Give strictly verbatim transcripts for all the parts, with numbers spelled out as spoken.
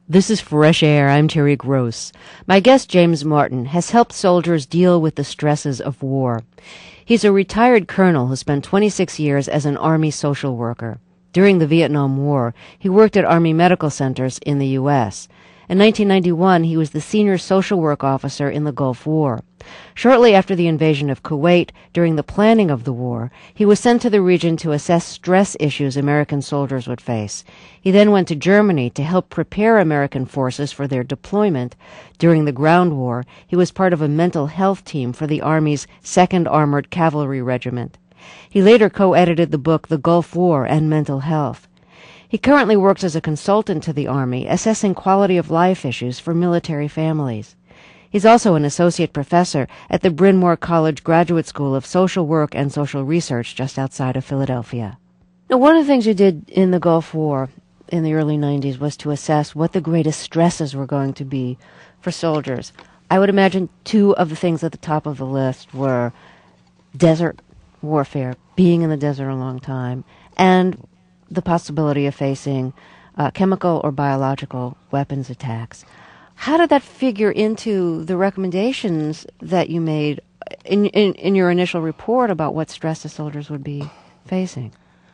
This is Fresh Air. I'm Terry Gross. My guest, James Martin, has helped soldiers deal with the stresses of war. He's a retired colonel who spent twenty-six years as an Army social worker. During the Vietnam War, he worked at Army medical centers in the U S In nineteen ninety-one, he was the senior social work officer in the Gulf War. Shortly after the invasion of Kuwait, during the planning of the war, he was sent to the region to assess stress issues American soldiers would face. He then went to Germany to help prepare American forces for their deployment. During the ground war, he was part of a mental health team for the Army's second Armored Cavalry Regiment. He later co-edited the book The Gulf War and Mental Health. He currently works as a consultant to the Army, assessing quality of life issues for military families. He's also an associate professor at the Bryn Mawr College Graduate School of Social Work and Social Research just outside of Philadelphia. Now, one of the things you did in the Gulf War in the early nineties was to assess what the greatest stresses were going to be for soldiers. I would imagine two of the things at the top of the list were desert warfare, being in the desert a long time, and the possibility of facing uh, chemical or biological weapons attacks. How did that figure into the recommendations that you made in, in, in your initial report about what stress the soldiers would be facing?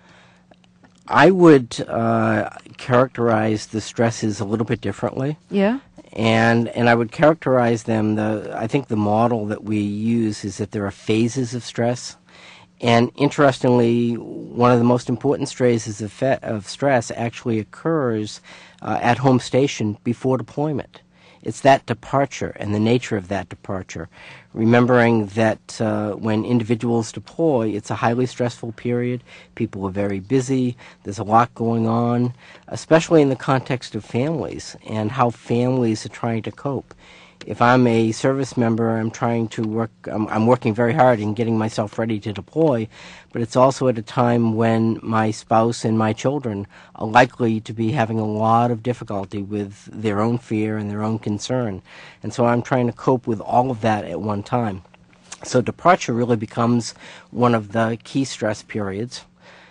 I would uh, characterize the stresses a little bit differently. Yeah? And and I would characterize them, the I think the model that we use is that there are phases of stress. And interestingly, one of the most important phases of, fe- of stress actually occurs uh, at home station before deployment. It's that departure and the nature of that departure. Remembering that uh, when individuals deploy, it's a highly stressful period. People are very busy. There's a lot going on, especially in the context of families and how families are trying to cope. If I'm a service member, I'm trying to work, I'm, I'm working very hard in getting myself ready to deploy, but it's also at a time when my spouse and my children are likely to be having a lot of difficulty with their own fear and their own concern. And so I'm trying to cope with all of that at one time. So departure really becomes one of the key stress periods.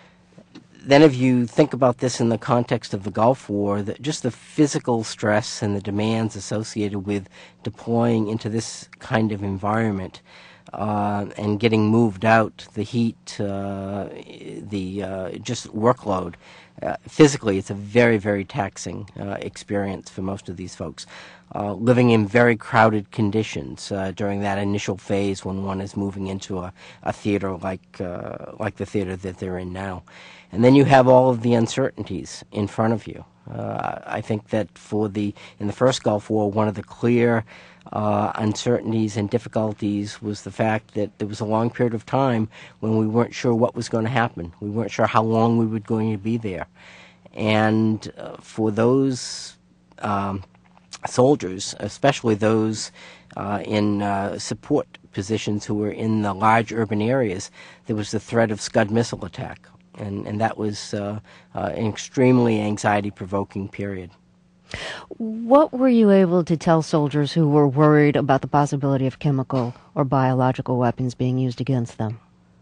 Then if you think about this in the context of the Gulf War, that just the physical stress and the demands associated with deploying into this kind of environment uh, and getting moved out, the heat, uh, the uh, just workload, uh, physically it's a very, very taxing uh, experience for most of these folks. Uh, living in very crowded conditions uh, during that initial phase when one is moving into a, a theater like uh, like the theater that they're in now. And then you have all of the uncertainties in front of you. Uh, I think that for the in the first Gulf War, one of the clear uh, uncertainties and difficulties was the fact that there was a long period of time when we weren't sure what was going to happen. We weren't sure how long we were going to be there. And uh, for those um, soldiers, especially those uh, in uh, support positions who were in the large urban areas, there was the threat of Scud missile attack. And, and that was uh, uh, an extremely anxiety-provoking period. What were you able to tell soldiers who were worried about the possibility of chemical or biological weapons being used against them?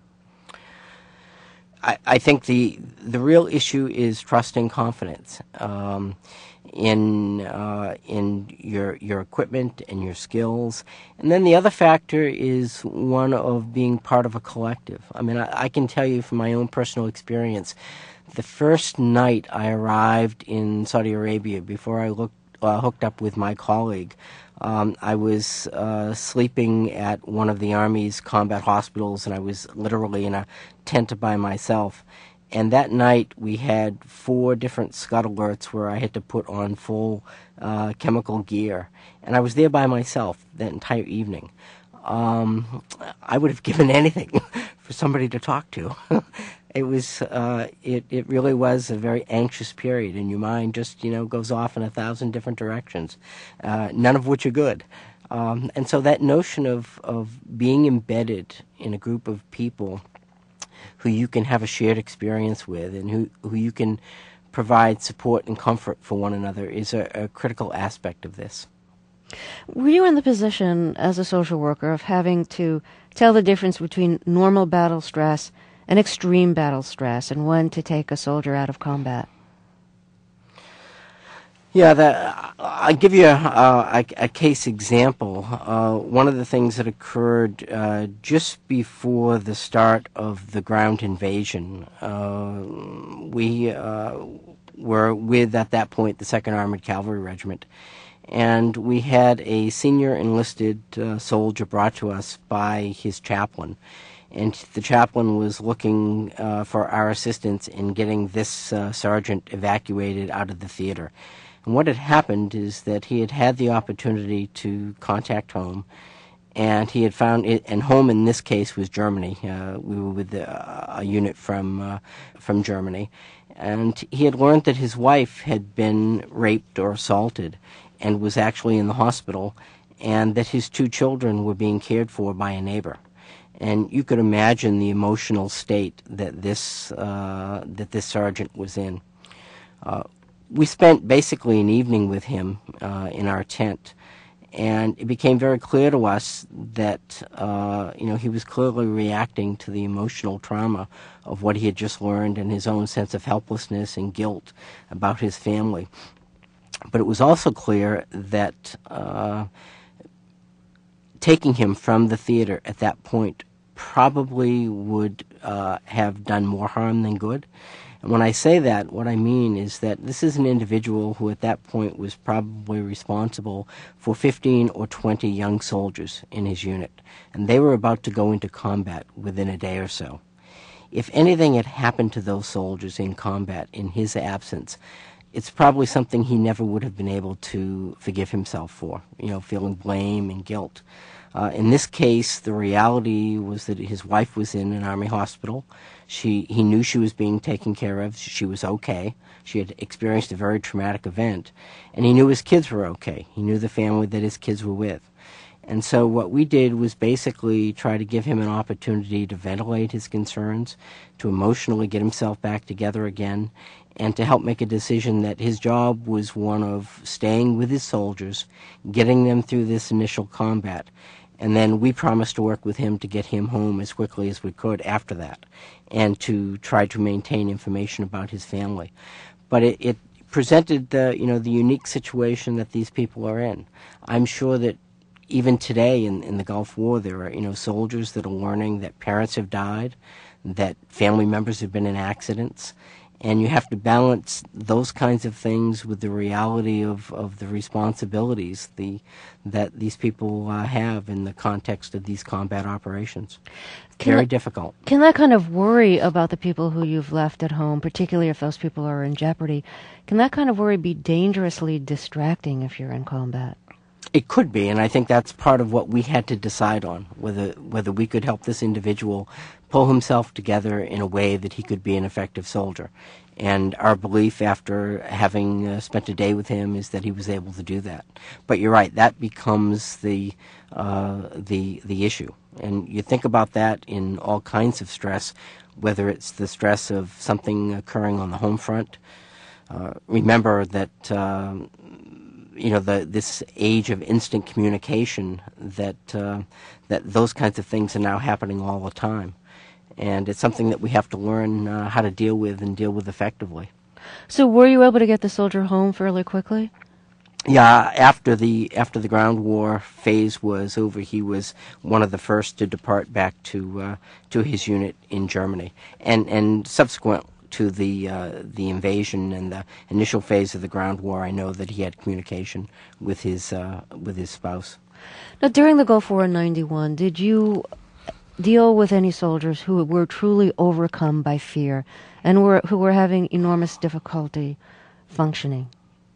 I, I think the the real issue is trust and confidence um, in uh, in your your equipment and your skills, and then the other factor is one of being part of a collective. I mean, I, I can tell you from my own personal experience, the first night I arrived in Saudi Arabia, before I looked uh, hooked up with my colleague, um, I was uh, sleeping at one of the Army's combat hospitals, and I was literally in a tent by myself. And that night we had four different Scud alerts where I had to put on full uh, chemical gear. And I was there by myself that entire evening. Um, I would have given anything for somebody to talk to. It was, uh, it, it really was a very anxious period, and your mind just, you know, goes off in a thousand different directions, uh, none of which are good. Um, and so that notion of, of being embedded in a group of people who you can have a shared experience with and who, who you can provide support and comfort for one another is a, a critical aspect of this. Were you in the position as a social worker of having to tell the difference between normal battle stress and extreme battle stress and when to take a soldier out of combat? Yeah, that, I'll give you a, a, a case example. Uh, one of the things that occurred uh, just before the start of the ground invasion, uh, we uh, were with, at that point, the second Armored Cavalry Regiment, and we had a senior enlisted uh, soldier brought to us by his chaplain. And the chaplain was looking uh, for our assistance in getting this uh, sergeant evacuated out of the theater. And what had happened is that he had had the opportunity to contact home, and he had found it, and home in this case was Germany. Uh, we were with a, a unit from uh, from Germany, and he had learned that his wife had been raped or assaulted, and was actually in the hospital, and that his two children were being cared for by a neighbor. And you could imagine the emotional state that this uh, that this sergeant was in. Uh, We spent basically an evening with him uh, in our tent, and it became very clear to us that uh, you know he was clearly reacting to the emotional trauma of what he had just learned and his own sense of helplessness and guilt about his family. But it was also clear that uh, taking him from the theater at that point probably would uh, have done more harm than good. And when I say that, what I mean is that this is an individual who at that point was probably responsible for fifteen or twenty young soldiers in his unit, and they were about to go into combat within a day or so. If anything had happened to those soldiers in combat in his absence, it's probably something he never would have been able to forgive himself for, you know, feeling blame and guilt. Uh, in this case, the reality was that his wife was in an Army hospital. She, he knew she was being taken care of. She was okay. She had experienced a very traumatic event. And he knew his kids were okay. He knew the family that his kids were with. And so what we did was basically try to give him an opportunity to ventilate his concerns, to emotionally get himself back together again, and to help make a decision that his job was one of staying with his soldiers, getting them through this initial combat. And then we promised to work with him to get him home as quickly as we could after that, and to try to maintain information about his family. But it, it presented the, you know, the unique situation that these people are in. I'm sure that even today in, in the Gulf War, there are, you know, soldiers that are learning that parents have died, that family members have been in accidents, and you have to balance those kinds of things with the reality of, of the responsibilities the, that these people uh, have in the context of these combat operations. Can Very that, difficult. Can that kind of worry about the people who you've left at home, particularly if those people are in jeopardy, can that kind of worry be dangerously distracting if you're in combat? It could be, and I think that's part of what we had to decide on, whether whether we could help this individual pull himself together in a way that he could be an effective soldier. And our belief after having uh, spent a day with him is that he was able to do that. But you're right, that becomes the uh, the the issue. And you think about that in all kinds of stress, whether it's the stress of something occurring on the home front. Uh, remember that um, you know the this age of instant communication, that uh, that those kinds of things are now happening all the time, and it's something that we have to learn uh, how to deal with and deal with effectively. So, were you able to get the soldier home fairly quickly? Yeah, after the after the ground war phase was over, he was one of the first to depart back to uh, to his unit in Germany, and and subsequent to the uh, the invasion and the initial phase of the ground war, I know that he had communication with his uh, with his spouse. Now, during the Gulf War in ninety-one, did you deal with any soldiers who were truly overcome by fear and were who were having enormous difficulty functioning?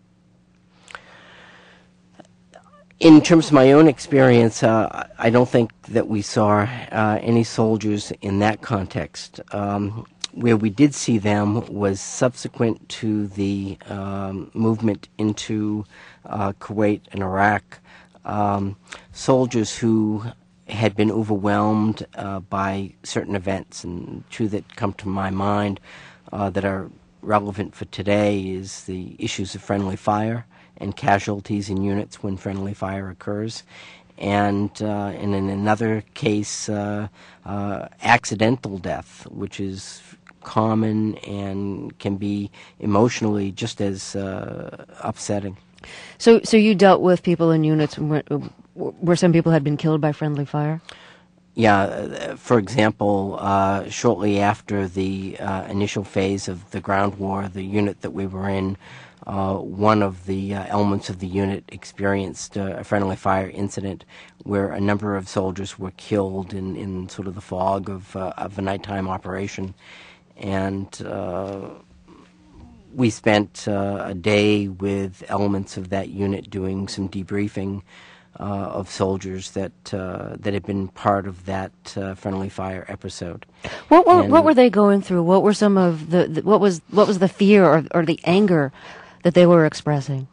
In terms of my own experience, uh, I don't think that we saw uh, any soldiers in that context. Um, where we did see them was subsequent to the um, movement into uh, Kuwait and Iraq. Um, soldiers who had been overwhelmed uh, by certain events, and two that come to my mind uh, that are relevant for today is the issues of friendly fire and casualties in units when friendly fire occurs, and, uh, and in another case, uh, uh, accidental death, which is common and can be emotionally just as uh, upsetting. So, so you dealt with people in units where, where some people had been killed by friendly fire? Yeah, for example, uh, shortly after the uh, initial phase of the ground war, the unit that we were in, uh, one of the uh, elements of the unit experienced uh, a friendly fire incident where a number of soldiers were killed in, in sort of the fog of, uh, of a nighttime operation. And uh, we spent uh, a day with elements of that unit doing some debriefing Uh, of soldiers that uh, that had been part of that uh, friendly fire episode. What were And what were they going through? What were some of the, the what was what was the fear or or the anger that they were expressing?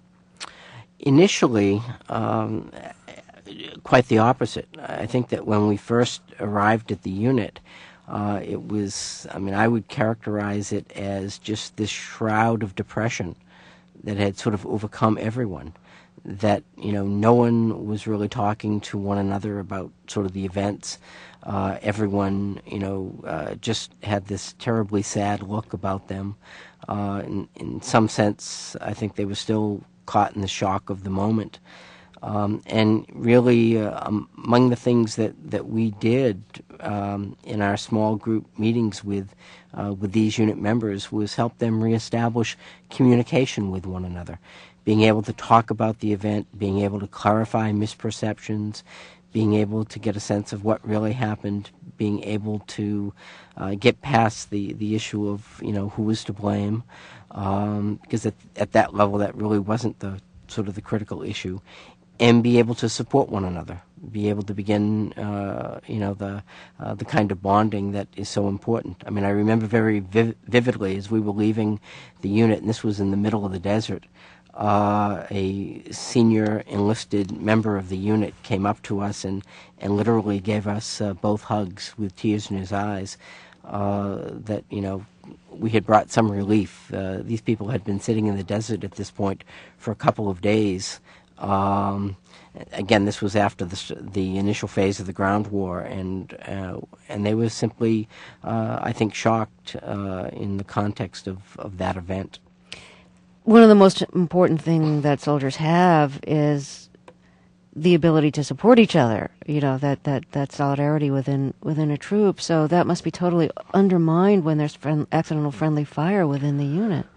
Initially, um, quite the opposite. I think that when we first arrived at the unit, uh, it was, I mean, I would characterize it as just this shroud of depression that had sort of overcome everyone. That, you know, no one was really talking to one another about sort of the events. Uh, everyone, you know, uh, just had this terribly sad look about them. Uh, in, in some sense, I think they were still caught in the shock of the moment. Um, and really, uh, um, among the things that, that we did um, in our small group meetings with uh, with these unit members was help them reestablish communication with one another. Being able to talk about the event, being able to clarify misperceptions, being able to get a sense of what really happened, being able to uh, get past the, the issue of, you know, who was to blame, um, because at, at that level that really wasn't the sort of the critical issue, and be able to support one another, be able to begin, uh, you know, the uh, the kind of bonding that is so important. I mean, I remember very viv- vividly as we were leaving the unit, and this was in the middle of the desert. Uh, a senior enlisted member of the unit came up to us and, and literally gave us uh, both hugs with tears in his eyes. Uh, that, you know, we had brought some relief. Uh, these people had been sitting in the desert at this point for a couple of days. Um, again, this was after the, the initial phase of the ground war, and uh, and they were simply, uh, I think, shocked uh, in the context of, of that event. One of the most important things that soldiers have is the ability to support each other. You know, that, that, that solidarity within within a troop. So that must be totally undermined when there's friend, accidental friendly fire within the unit.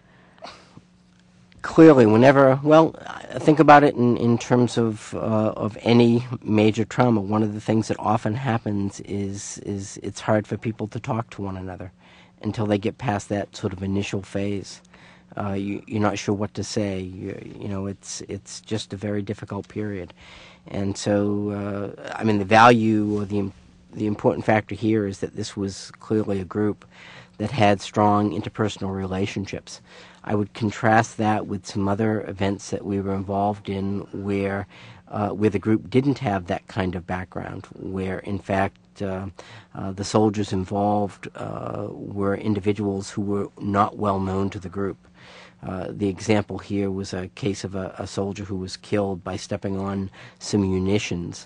Clearly, whenever, well, think about it in, in terms of uh, of any major trauma. One of the things that often happens is is it's hard for people to talk to one another until they get past that sort of initial phase. Uh, you, you're not sure what to say. You, you know, it's it's just a very difficult period, and so uh, I mean, the value or the the important factor here is that this was clearly a group that had strong interpersonal relationships. I would contrast that with some other events that we were involved in where uh, where the group didn't have that kind of background, where in fact uh, uh, the soldiers involved uh, were individuals who were not well known to the group. Uh, the example here was a case of a, a soldier who was killed by stepping on some munitions,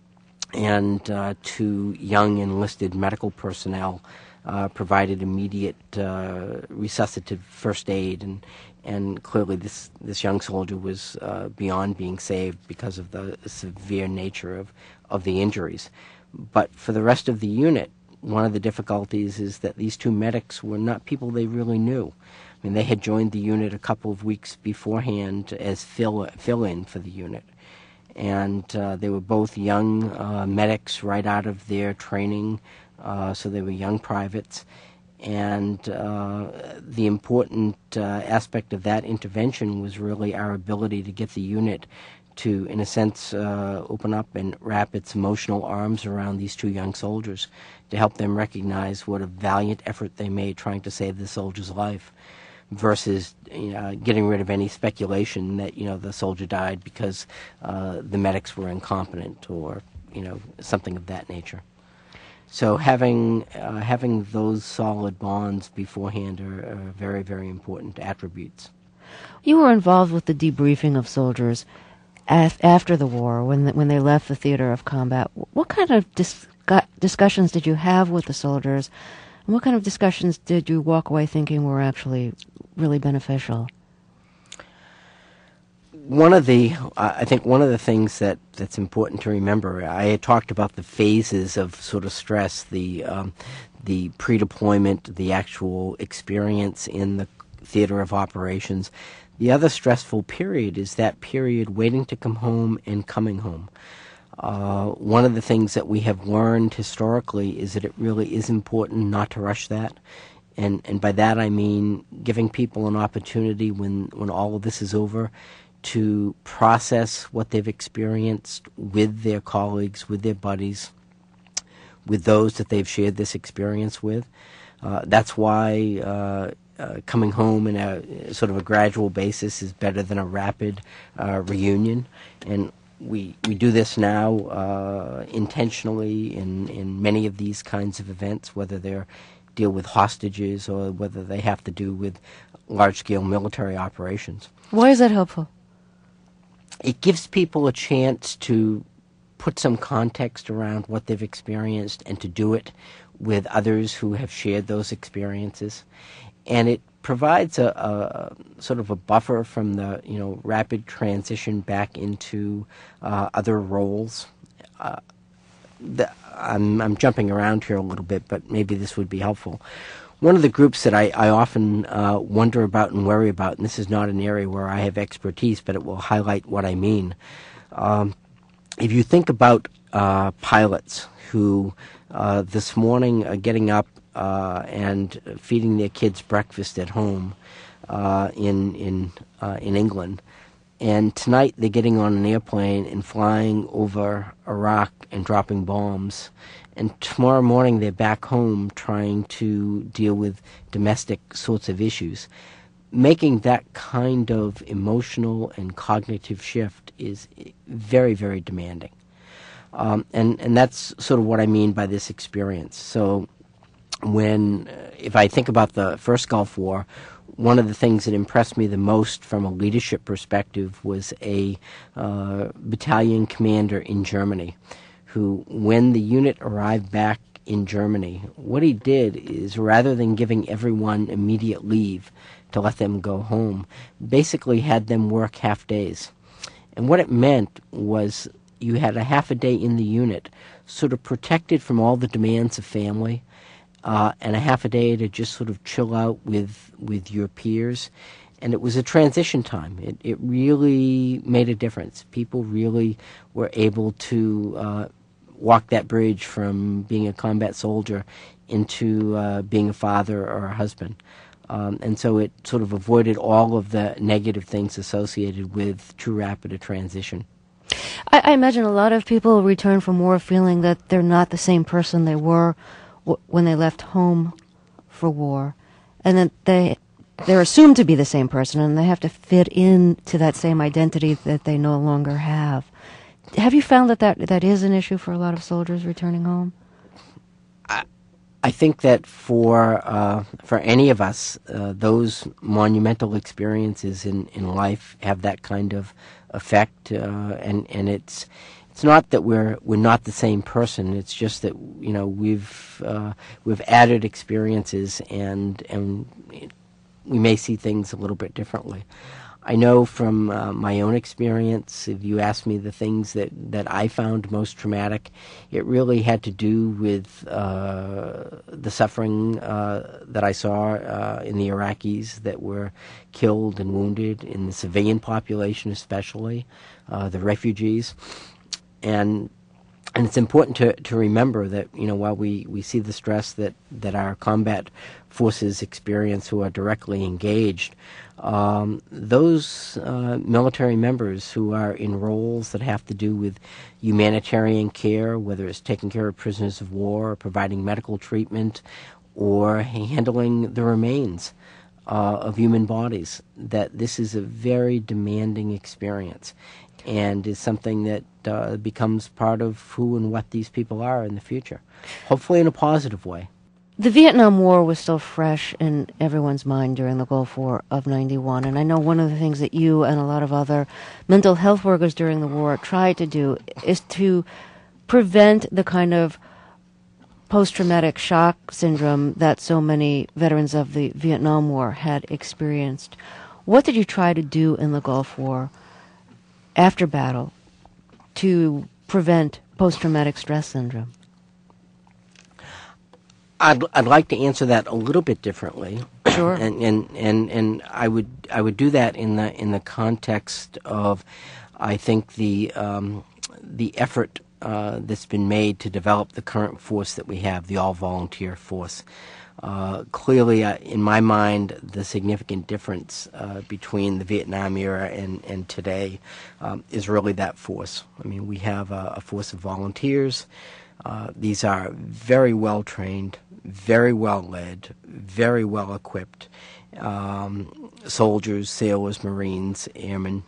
and uh, two young enlisted medical personnel uh, provided immediate uh, resuscitative first aid, and and clearly this, this young soldier was uh, beyond being saved because of the severe nature of, of the injuries. But for the rest of the unit, one of the difficulties is that these two medics were not people they really knew. I mean, they had joined the unit a couple of weeks beforehand as fill, fill-in for the unit. And uh, they were both young uh, medics right out of their training, uh, so they were young privates. And uh, the important uh, aspect of that intervention was really our ability to get the unit to, in a sense, uh, open up and wrap its emotional arms around these two young soldiers to help them recognize what a valiant effort they made trying to save the soldier's life, versus you know, getting rid of any speculation that you know the soldier died because uh, the medics were incompetent or you know something of that nature. So having uh, having those solid bonds beforehand are, are very, very important attributes. You were involved with the debriefing of soldiers af- after the war, when the, when they left the theater of combat. What kind of dis- discussions did you have with the soldiers? And what kind of discussions did you walk away thinking were actually really beneficial? one of the, uh, I think one of the things that, that's important to remember, I had talked about the phases of sort of stress, the um, the pre-deployment, the actual experience in the theater of operations. The other stressful period is that period waiting to come home and coming home. Uh, one of the things that we have learned historically is that it really is important not to rush that. And, and by that I mean giving people an opportunity when, when all of this is over to process what they've experienced with their colleagues, with their buddies, with those that they've shared this experience with. Uh, that's why uh, uh, coming home in a sort of a gradual basis is better than a rapid uh, reunion. And we we do this now uh, intentionally in, in many of these kinds of events, whether they're deal with hostages or whether they have to do with large-scale military operations. Why is that helpful? It gives people a chance to put some context around what they've experienced and to do it with others who have shared those experiences. And it provides a, a sort of a buffer from the, you know, rapid transition back into uh, other roles. Uh, the, I'm, I'm jumping around here a little bit, but maybe this would be helpful. One of the groups that I, I often uh, wonder about and worry about, and this is not an area where I have expertise, but it will highlight what I mean. Um, if you think about uh, pilots who uh, this morning are getting up uh, and feeding their kids breakfast at home uh, in in uh, in England, and tonight they're getting on an airplane and flying over Iraq and dropping bombs, and tomorrow morning they're back home trying to deal with domestic sorts of issues. Making that kind of emotional and cognitive shift is very, very demanding. Um, and, and that's sort of what I mean by this experience. So when, uh, if I think about the first Gulf War, one of the things that impressed me the most from a leadership perspective was a uh, battalion commander in Germany who, when the unit arrived back in Germany, what he did is, rather than giving everyone immediate leave to let them go home, basically had them work half days. And what it meant was you had a half a day in the unit, sort of protected from all the demands of family, uh, and a half a day to just sort of chill out with with your peers. And it was a transition time. It, it really made a difference. People really were able to uh, walk that bridge from being a combat soldier into uh, being a father or a husband. Um, and so it sort of avoided all of the negative things associated with too rapid a transition. I, I imagine a lot of people return from war feeling that they're not the same person they were w- when they left home for war, and that they they're assumed to be the same person, and they have to fit in to that same identity that they no longer have. Have you found that that, that is an issue for a lot of soldiers returning home? I, I think that for uh, for any of us, uh, those monumental experiences in, in life have that kind of effect, uh, and and it's it's not that we're we're not the same person. It's just that, you know, we've uh, we've added experiences, and and we may see things a little bit differently. I know from uh, my own experience, if you ask me the things that, that I found most traumatic, it really had to do with uh, the suffering uh, that I saw uh, in the Iraqis that were killed and wounded, in the civilian population especially, uh, the refugees. And and it's important to, to remember that, you know, while we, we see the stress that, that our combat forces experience who are directly engaged, Um, those uh, military members who are in roles that have to do with humanitarian care, whether it's taking care of prisoners of war or providing medical treatment or handling the remains uh, of human bodies, that this is a very demanding experience and is something that uh, becomes part of who and what these people are in the future, hopefully in a positive way. The Vietnam War was still fresh in everyone's mind during the Gulf War of ninety-one, and I know one of the things that you and a lot of other mental health workers during the war tried to do is to prevent the kind of post-traumatic shock syndrome that so many veterans of the Vietnam War had experienced. What did you try to do in the Gulf War after battle to prevent post-traumatic stress syndrome? I'd I'd like to answer that a little bit differently. Sure. and, and and and I would I would do that in the in the context of, I think, the um, the effort uh, that's been made to develop the current force that we have, the all-volunteer force. Uh, clearly, uh, in my mind, the significant difference uh, between the Vietnam era and, and today um, is really that force. I mean, we have a, a force of volunteers. Uh, these are very well trained, very well led, very well equipped um, soldiers, sailors, Marines, airmen,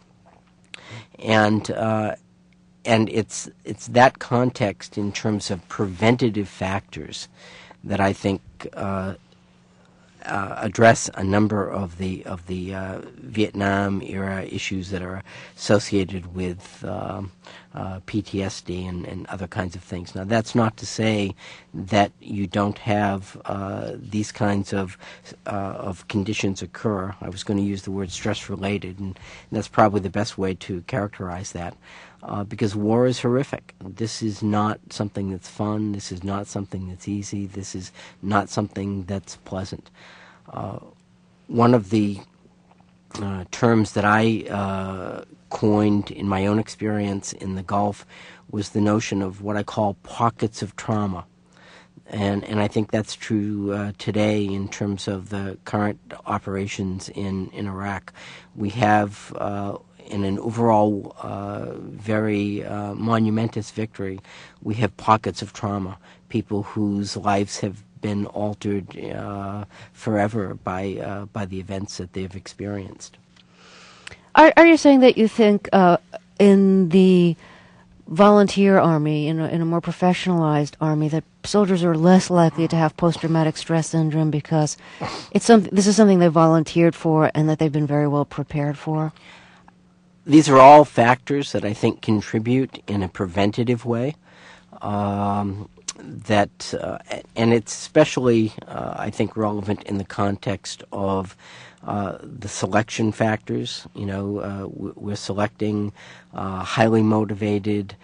and uh, and it's it's that context in terms of preventative factors that I think uh, uh, address a number of the of the uh, Vietnam era issues that are associated with um, uh, P T S D and, and other kinds of things. Now, that's not to say that you don't have uh, these kinds of uh, of conditions occur. I was going to use the word stress related, and, and that's probably the best way to characterize that. Uh, because war is horrific. This is not something that's fun. This is not something that's easy. This is not something that's pleasant. Uh, one of the uh, terms that I uh, coined in my own experience in the Gulf was the notion of what I call pockets of trauma. And, and I think that's true uh, today in terms of the current operations in, in Iraq. We have uh, in an overall uh, very uh, monumentous victory, we have pockets of trauma, people whose lives have been altered uh, forever by uh, by the events that they've experienced. Are, are you saying that you think uh, in the volunteer army, in a, in a more professionalized army, that soldiers are less likely to have post-traumatic stress syndrome because it's some, this is something they volunteered for and that they've been very well prepared for? These are all factors that I think contribute in a preventative way. Um, that uh, and it's especially, uh, I think, relevant in the context of uh, the selection factors. You know, uh, we're selecting uh, highly motivated,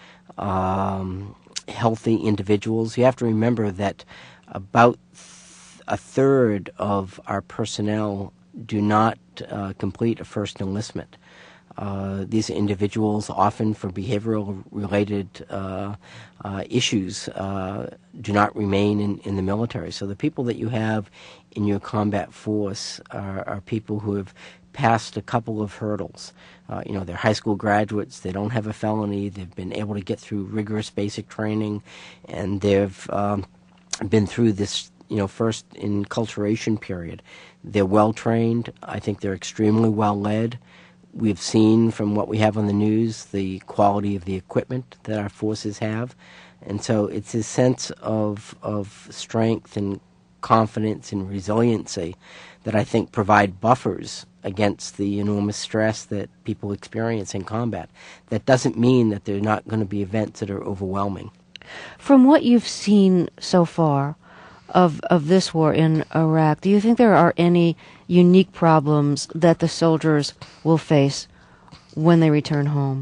um, healthy individuals. You have to remember that about th- a third of our personnel do not uh, complete a first enlistment. Uh, these individuals, often for behavioral-related uh, uh, issues, uh, do not remain in, in the military. So the people that you have in your combat force are, are people who have passed a couple of hurdles. Uh, you know, they're high school graduates, they don't have a felony, they've been able to get through rigorous basic training, and they've um, been through this, you know, first enculturation period. They're well-trained. I think they're extremely well-led. We've seen from what we have on the news the quality of the equipment that our forces have. And so it's a sense of of strength and confidence and resiliency that I think provide buffers against the enormous stress that people experience in combat. That doesn't mean that there are not going to be events that are overwhelming. From what you've seen so far of of this war in Iraq, do you think there are any unique problems that the soldiers will face when they return home?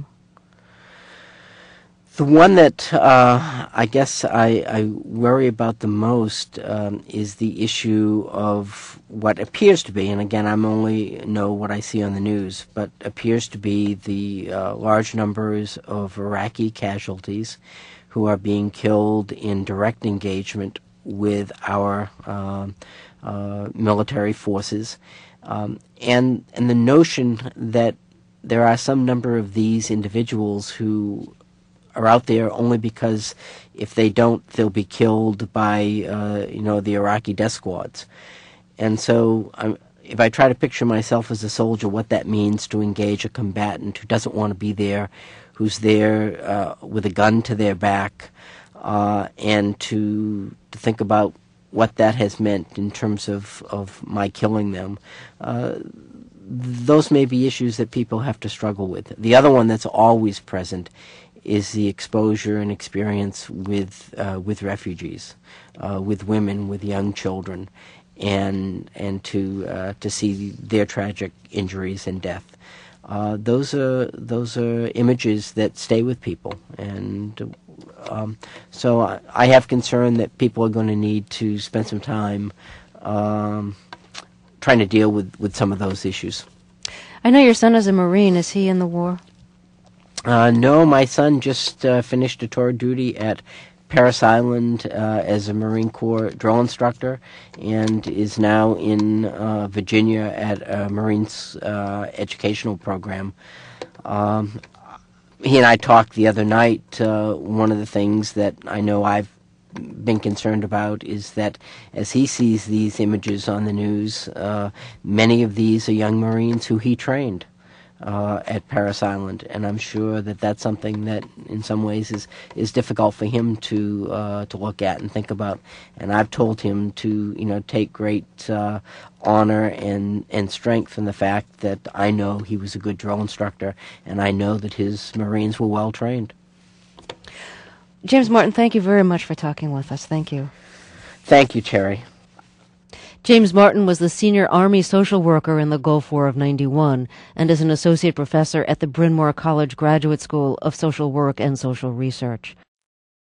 The one that uh, I guess I, I worry about the most um, is the issue of what appears to be, and again, I'm only know what I see on the news, but appears to be the uh, large numbers of Iraqi casualties who are being killed in direct engagement with our uh, uh, military forces, um, and and the notion that there are some number of these individuals who are out there only because if they don't, they'll be killed by uh, you know the Iraqi death squads. And so, um, if I try to picture myself as a soldier, what that means to engage a combatant who doesn't want to be there, who's there uh, with a gun to their back, uh, and to to think about what that has meant in terms of, of my killing them, uh, those may be issues that people have to struggle with. The other one that's always present is the exposure and experience with uh, with refugees, uh, with women, with young children, and and to uh, to see their tragic injuries and death. Uh, those are those are images that stay with people, and um, so I, I have concern that people are going to need to spend some time um, trying to deal with, with some of those issues. I know your son is a Marine. Is he in the war? Uh, no, my son just uh, finished a tour of duty at Parris Island uh, as a Marine Corps drill instructor, and is now in uh, Virginia at a Marine uh, educational program. Um, he and I talked the other night. Uh, one of the things that I know I've been concerned about is that as he sees these images on the news, uh, many of these are young Marines who he trained Uh, at Parris Island, and I'm sure that that's something that, in some ways, is is difficult for him to uh, to look at and think about. And I've told him to, you know, take great uh, honor and and strength in the fact that I know he was a good drill instructor, and I know that his Marines were well trained. James Martin, thank you very much for talking with us. Thank you. Thank you, Terry. James Martin was the senior Army social worker in the Gulf War of ninety-one and is an associate professor at the Bryn Mawr College Graduate School of Social Work and Social Research.